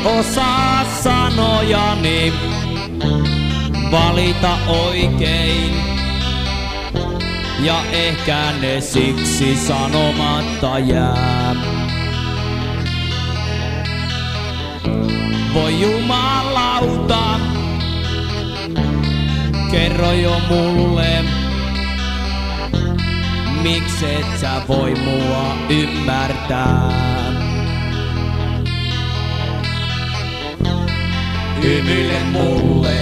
osaa sanojani valita oikein. Ja ehkä ne siksi sanomatta jää. Voi jumalauta, kerro jo mulle, mikset sä voi mua ymmärtää. Hymyile mulle,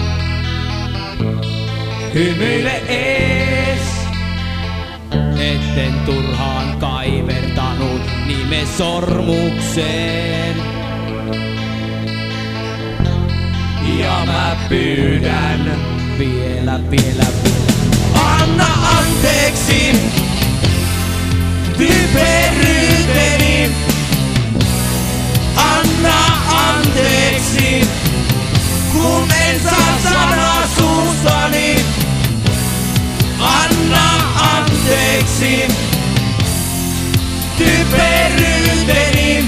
hymyile ees, etten turhaan kaivertanut nimen sormukseen. Ja mä pyydän vielä. Anna anteeksi typeryyteni. Anna anteeksi, kun en saa sanaa suustani. Anna anteeksi typeryyteni.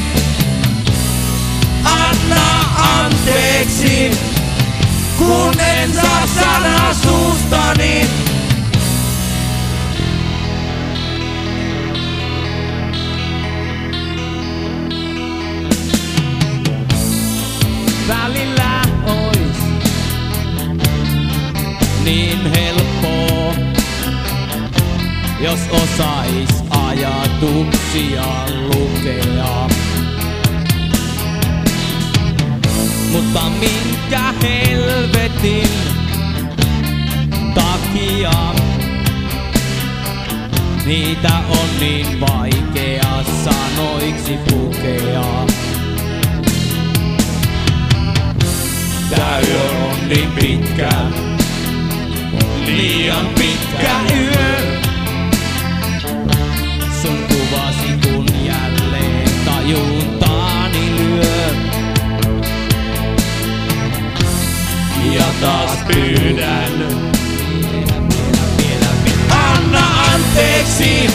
Anna anteeksi, kun en saa sanaa suustani. Välillä ois niin helppoa, jos osais ajatuksia lukea. Mutta minkä helvetin takia niitä on niin vaikea sanoiksi pukea? Tää yö on niin pitkä, liian pitkä yö. Sun kuvasi kun jälleen tajuntaani lyö. Ja taas pyydän vielä. Anna anteeksi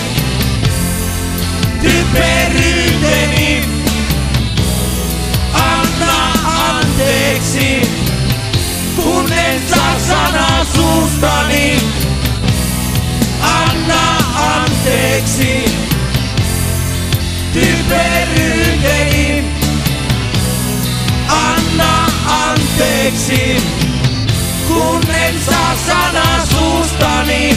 typeryyteni. Anna anteeksi, kun en saa sanaa suustani. Anna anteeksi typeryyteni. Anna anteeksi, kun en saa sanaa suustani.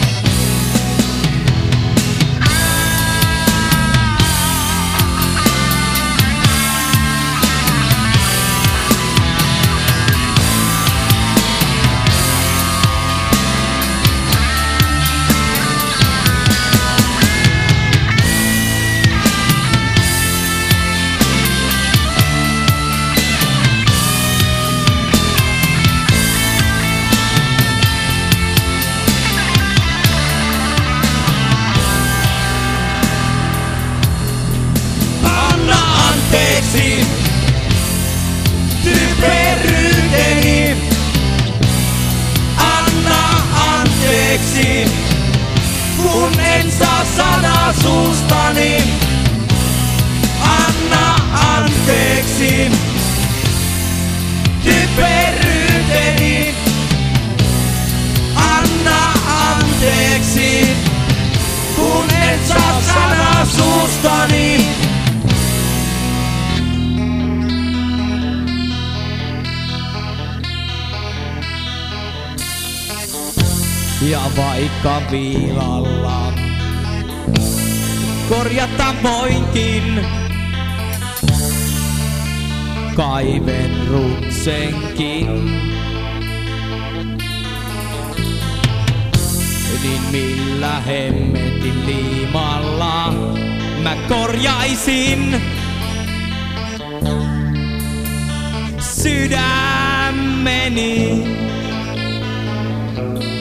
Typeryyteni. Anna anteeksi, kun en saa sanaa suustani. Anna anteeksi typeryyteni. Anna anteeksi, kun en saa sanaa suustani. Ja vaikka viilalla korjata voinkin, kaiven ruksenkin, niin millä hemmetin liimalla mä korjaisin sydämeni.